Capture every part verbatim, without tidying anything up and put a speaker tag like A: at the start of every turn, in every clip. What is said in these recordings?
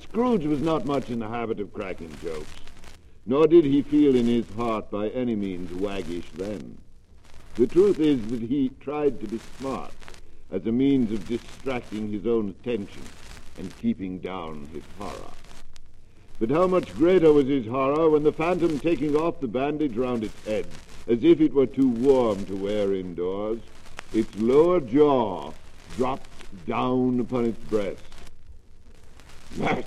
A: Scrooge was not much in the habit of cracking jokes, nor did he feel in his heart by any means waggish then. The truth is that he tried to be smart as a means of distracting his own attention and keeping down his horror. But how much greater was his horror when the phantom, taking off the bandage round its head, as if it were too warm to wear indoors, its lower jaw dropped down upon its breast. Mercy!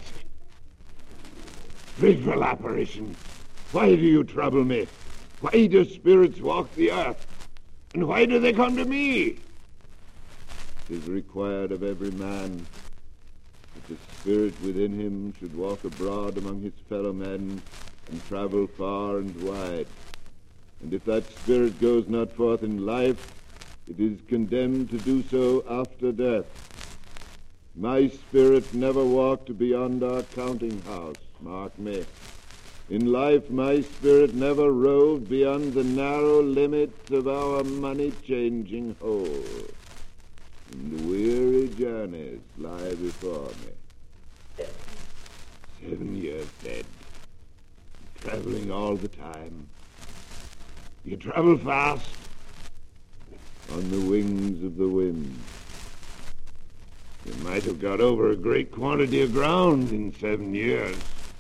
A: Dreadful apparition! Why do you trouble me? Why do spirits walk the earth? And why do they come to me? It is required of every man that the spirit within him should walk abroad among his fellow men and travel far and wide. And if that spirit goes not forth in life, it is condemned to do so after death. My spirit never walked beyond our counting house, mark me. In life, my spirit never roved beyond the narrow limits of our money-changing hole. And weary journeys lie before me. Seven years dead, traveling all the time. You travel fast on the wings of the wind. You might have got over a great quantity of ground in seven years.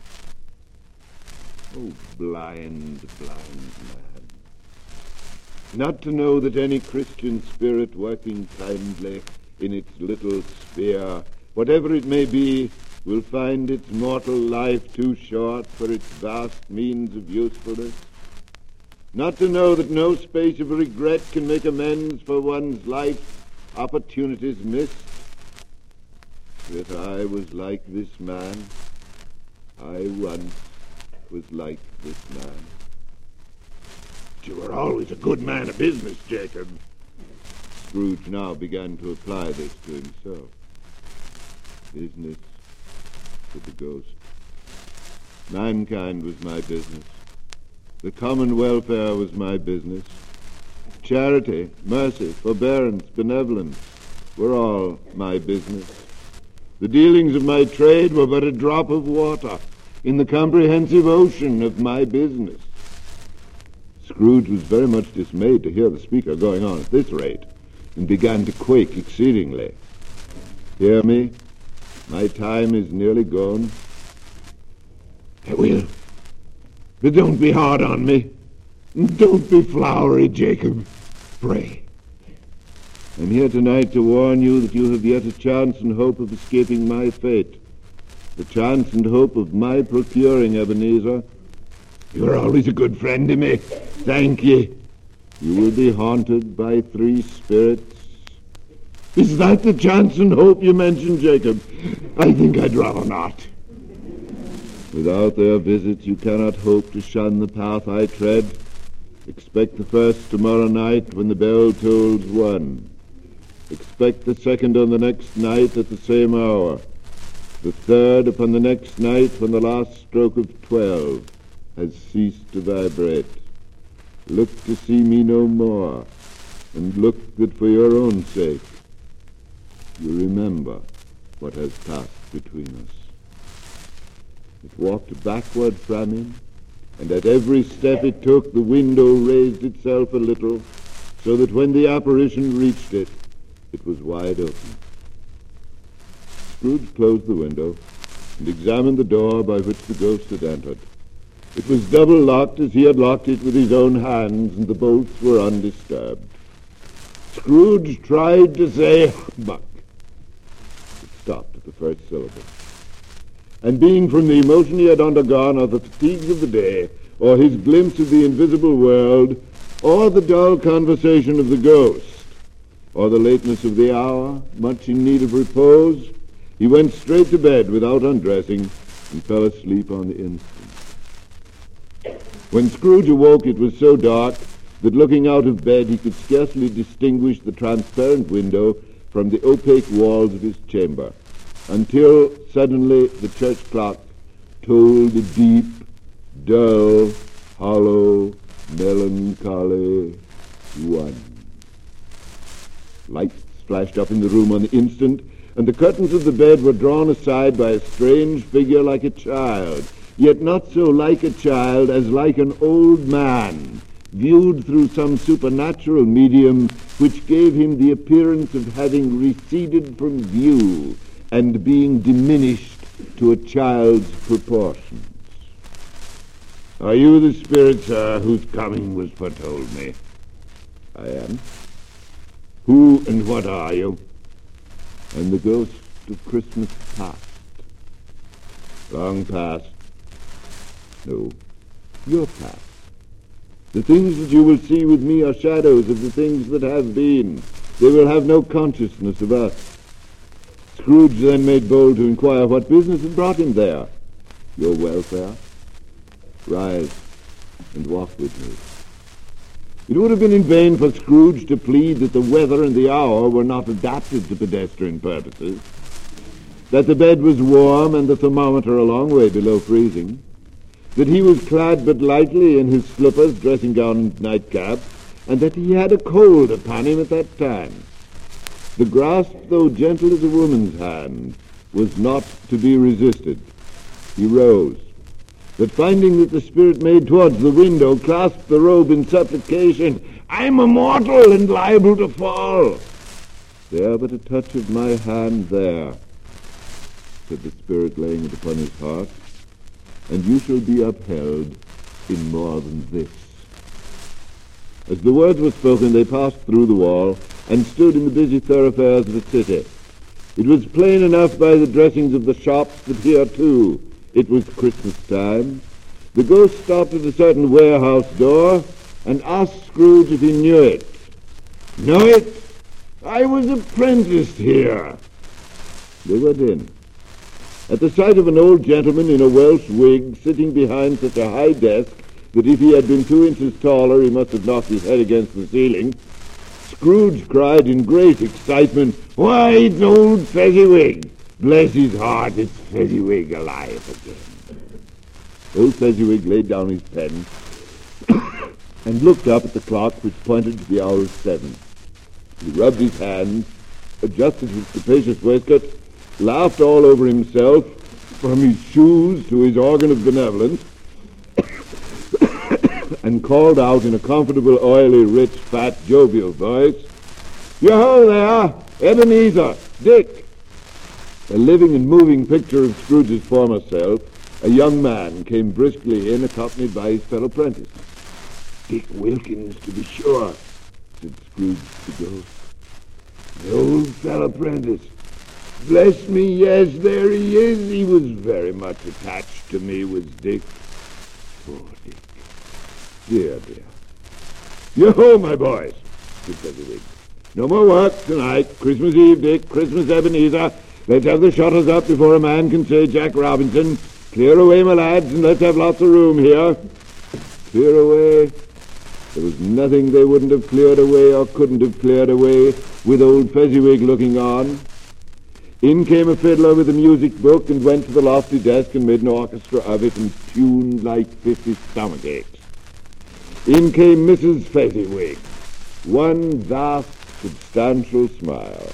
A: Oh, blind, blind man. Not to know that any Christian spirit working kindly in its little sphere, whatever it may be, will find its mortal life too short for its vast means of usefulness. Not to know that no space of regret can make amends for one's life opportunities missed. Yet I was like this man. I once was like this man. You were always a good man of business, Jacob. Scrooge now began to apply this to himself. Business with the ghost. Mankind was my business. The common welfare was my business. Charity, mercy, forbearance, benevolence were all my business. The dealings of my trade were but a drop of water in the comprehensive ocean of my business. Scrooge was very much dismayed to hear the speaker going on at this rate, and began to quake exceedingly. Hear me? My time is nearly gone. I will. But don't be hard on me. Don't be flowery, Jacob. Pray. I'm here tonight to warn you that you have yet a chance and hope of escaping my fate. The chance and hope of my procuring Ebenezer. You are always a good friend to me. Thank ye. You will be haunted by three spirits. Is that the chance and hope you mentioned, Jacob? I think I'd rather not. Without their visits, you cannot hope to shun the path I tread. Expect the first tomorrow night when the bell tolls one. Expect the second on the next night at the same hour. The third upon the next night when the last stroke of twelve has ceased to vibrate. Look to see me no more, and look that for your own sake you remember what has passed between us. It walked backward from him, and at every step it took, the window raised itself a little, so that when the apparition reached it, it was wide open. Scrooge closed the window and examined the door by which the ghost had entered. It was double-locked as he had locked it with his own hands, and the bolts were undisturbed. Scrooge tried to say, "Humbug." It stopped at the first syllable. And being from the emotion he had undergone, or the fatigues of the day, or his glimpse of the invisible world, or the dull conversation of the ghost, or the lateness of the hour, much in need of repose, he went straight to bed without undressing, and fell asleep on the instant. When Scrooge awoke, it was so dark that looking out of bed he could scarcely distinguish the transparent window from the opaque walls of his chamber, until suddenly the church clock tolled a deep, dull, hollow, melancholy one. Lights flashed up in the room on the instant, and the curtains of the bed were drawn aside by a strange figure like a child, yet not so like a child as like an old man, viewed through some supernatural medium which gave him the appearance of having receded from view and being diminished to a child's proportions. Are you the spirit, sir, whose coming was foretold me? I am. Who and what are you? I'm the ghost of Christmas past. Long past? No, your past. The things that you will see with me are shadows of the things that have been. They will have no consciousness of us. Scrooge then made bold to inquire what business had brought him there. Your welfare? Rise and walk with me. It would have been in vain for Scrooge to plead that the weather and the hour were not adapted to pedestrian purposes, that the bed was warm and the thermometer a long way below freezing, that he was clad but lightly in his slippers, dressing gown, and nightcap, and that he had a cold upon him at that time. The grasp, though gentle as a woman's hand, was not to be resisted. He rose, but finding that the spirit made towards the window, clasped the robe in supplication. I'm a mortal and liable to fall. There but a touch of my hand there, said the spirit, laying it upon his heart, and you shall be upheld in more than this. As the words were spoken, they passed through the wall and stood in the busy thoroughfares of the city. It was plain enough by the dressings of the shops that here, too, it was Christmas time. The ghost stopped at a certain warehouse door and asked Scrooge if he knew it. Know it? I was apprenticed here. They went in. At the sight of an old gentleman in a Welsh wig sitting behind such a high desk that if he had been two inches taller he must have knocked his head against the ceiling, Scrooge cried in great excitement, Why, it's old Fezziwig! Bless his heart, it's Fezziwig alive again. Old Fezziwig laid down his pen and looked up at the clock which pointed to the hour of seven. He rubbed his hands, adjusted his capacious waistcoat, laughed all over himself, from his shoes to his organ of benevolence, and called out in a comfortable, oily, rich, fat, jovial voice, Yo-ho there, Ebenezer, Dick. A living and moving picture of Scrooge's former self, a young man came briskly in, accompanied by his fellow apprentice. Dick Wilkins, to be sure, said Scrooge to the ghost. The old fellow apprentice. Bless me, yes, there he is. He was very much attached to me, was Dick. Poor Dick. Dear, dear. Yo-ho, my boys, said Fezziwig. No more work tonight. Christmas Eve, Dick. Christmas Ebenezer. Let's have the shutters up before a man can say Jack Robinson. Clear away, my lads, and let's have lots of room here. Clear away? There was nothing they wouldn't have cleared away or couldn't have cleared away with old Fezziwig looking on. In came a fiddler with a music book and went to the lofty desk and made an orchestra of it and tuned like fifty stomach aches. In came Missus Fezziwig, one vast, substantial smile.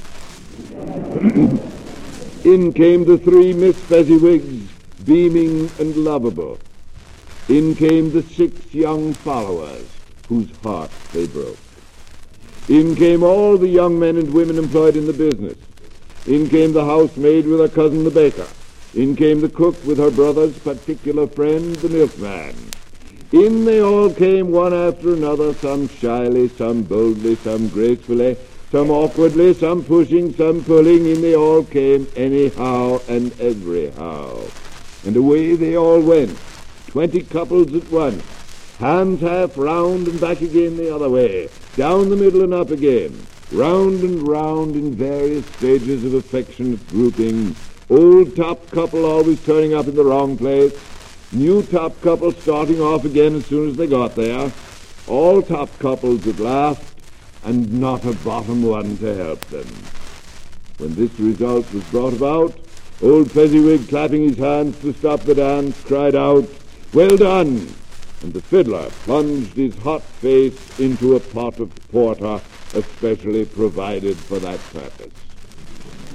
A: In came the three Miss Fezziwigs, beaming and lovable. In came the six young followers, whose hearts they broke. In came all the young men and women employed in the business. In came the housemaid with her cousin the baker. In came the cook with her brother's particular friend, the milkman. In they all came one after another, some shyly, some boldly, some gracefully, some awkwardly, some pushing, some pulling. In they all came anyhow and everyhow. And away they all went, twenty couples at once, hands half round and back again the other way, down the middle and up again, round and round in various stages of affectionate grouping, old top couple always turning up in the wrong place, new top couple starting off again as soon as they got there, all top couples at last, and not a bottom one to help them. When this result was brought about, old Fezziwig, clapping his hands to stop the dance, cried out, Well done! And the fiddler plunged his hot face into a pot of porter especially provided for that purpose.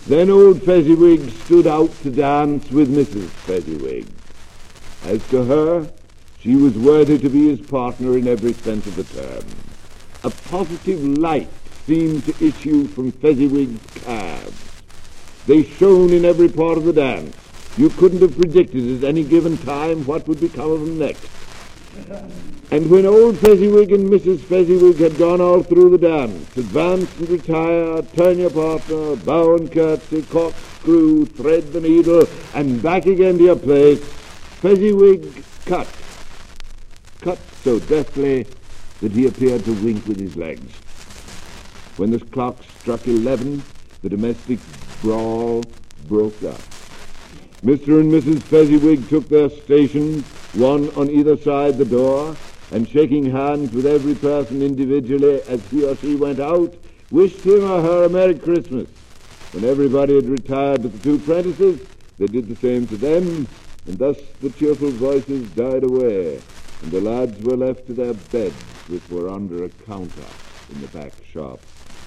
A: Then old Fezziwig stood out to dance with Missus Fezziwig. As to her, she was worthy to be his partner in every sense of the term. A positive light seemed to issue from Fezziwig's calves. They shone in every part of the dance. You couldn't have predicted at any given time what would become of them next. And when old Fezziwig and Missus Fezziwig had gone all through the dance, advance and retire, turn your partner, bow and curtsy, corkscrew, thread the needle, and back again to your place, Fezziwig cut. Cut so deftly that he appeared to wink with his legs. When the clock struck eleven, the domestic brawl broke up. Mister and Missus Fezziwig took their stations, one on either side the door, and shaking hands with every person individually as he or she went out, wished him or her a Merry Christmas. When everybody had retired to the two prentices, they did the same to them, and thus the cheerful voices died away, and the lads were left to their beds, which were under a counter in the back shop.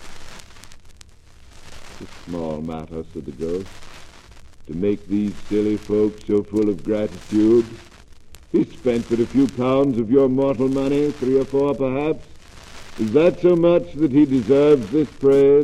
A: "It's a small matter," said the ghost, "to make these silly folks so full of gratitude. He spent but a few pounds of your mortal money, three or four perhaps. Is that so much that he deserves this praise?"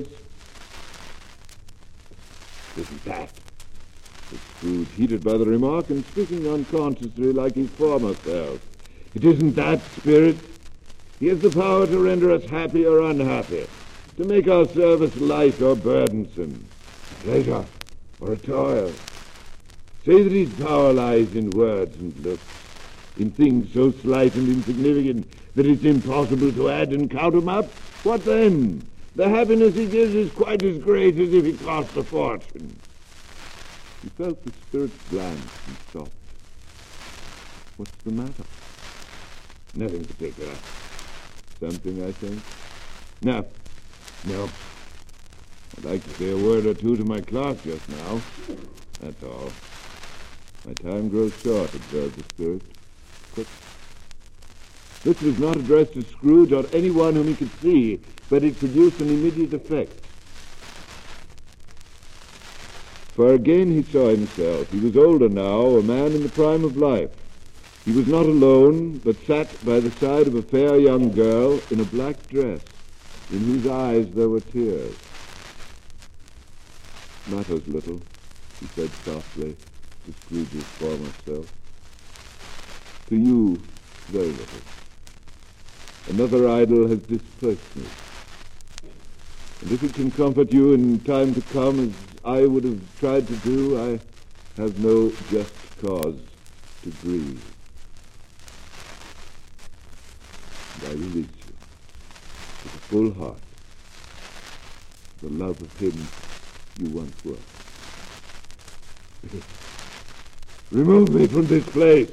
A: "Isn't that?" said Scrooge, heated by the remark and speaking unconsciously like his former self. "It isn't that, Spirit. He has the power to render us happy or unhappy, to make our service light or burdensome, a pleasure or a toil. Say that his power lies in words and looks, in things so slight and insignificant that it's impossible to add and count 'em up. What then? The happiness he gives is quite as great as if it cost a fortune." He felt the Spirit's glance and stopped. "What's the matter?" "Nothing particular. Something, I think." "No, no. I'd like to say a word or two to my clerk just now. That's all." "My time grows short," observed the Spirit. Quick. This was not addressed to Scrooge or anyone whom he could see, but it produced an immediate effect. For again he saw himself. He was older now, a man in the prime of life. He was not alone, but sat by the side of a fair young girl in a black dress, in whose eyes there were tears. "Matters little," he said softly to Scrooge's former self. "To you, very little. Another idol has displaced me. And if it can comfort you in time to come, as I would have tried to do, I have no just cause to grieve. And I release you with a full heart, the love of him you once were. Remove me from this place.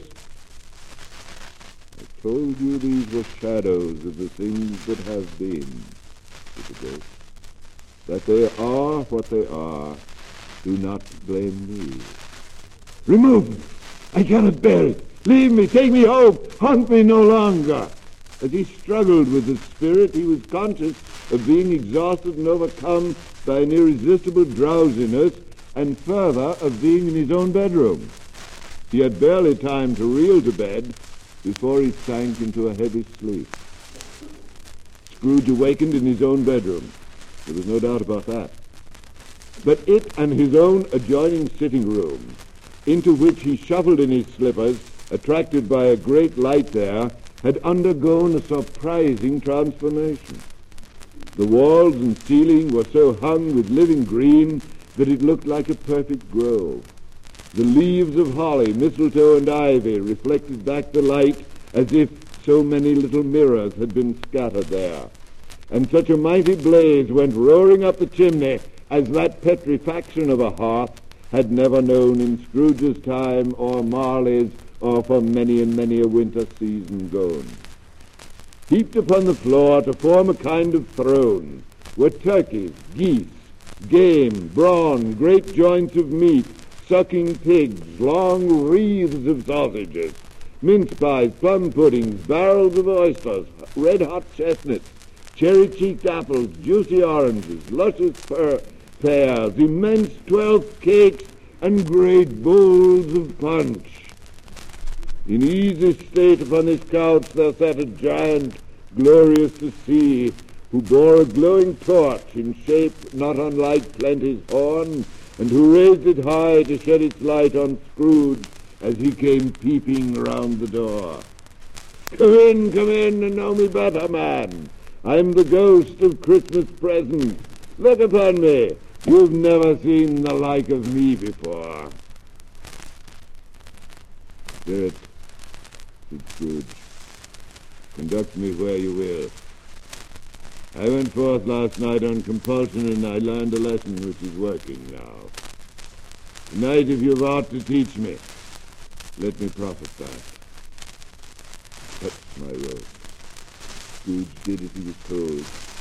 A: I told you these were shadows of the things that have been," said the ghost. "That they are what they are, do not blame me. Remove me! I cannot bear it! Leave me! Take me home! Haunt me no longer!" As he struggled with the spirit, he was conscious of being exhausted and overcome by an irresistible drowsiness, and further, of being in his own bedroom. He had barely time to reel to bed before he sank into a heavy sleep. Scrooge awakened in his own bedroom. There was no doubt about that. But it and his own adjoining sitting room, into which he shuffled in his slippers, attracted by a great light there, had undergone a surprising transformation. The walls and ceiling were so hung with living green that it looked like a perfect grove. The leaves of holly, mistletoe, and ivy reflected back the light as if so many little mirrors had been scattered there. And such a mighty blaze went roaring up the chimney as that petrifaction of a hearth had never known in Scrooge's time or Marley's, or for many and many a winter season gone. Heaped upon the floor to form a kind of throne were turkeys, geese, game, brawn, great joints of meat, sucking pigs, long wreaths of sausages, mince pies, plum puddings, barrels of oysters, red-hot chestnuts, cherry-cheeked apples, juicy oranges, luscious per- pears, immense twelfth cakes, and great bowls of punch. In easy state upon his couch there sat a giant, glorious to see, who bore a glowing torch in shape not unlike Plenty's horn, and who raised it high to shed its light on Scrooge as he came peeping round the door. "Come in, come in, and know me better, man. I'm the ghost of Christmas presents. Look upon me. You've never seen the like of me before." "Spirit," said Scrooge, "conduct me where you will. I went forth last night on compulsion, and I learned a lesson which is working now. Tonight, if you've aught to teach me, let me profit that." Touched my robe. Scrooge did as he was told.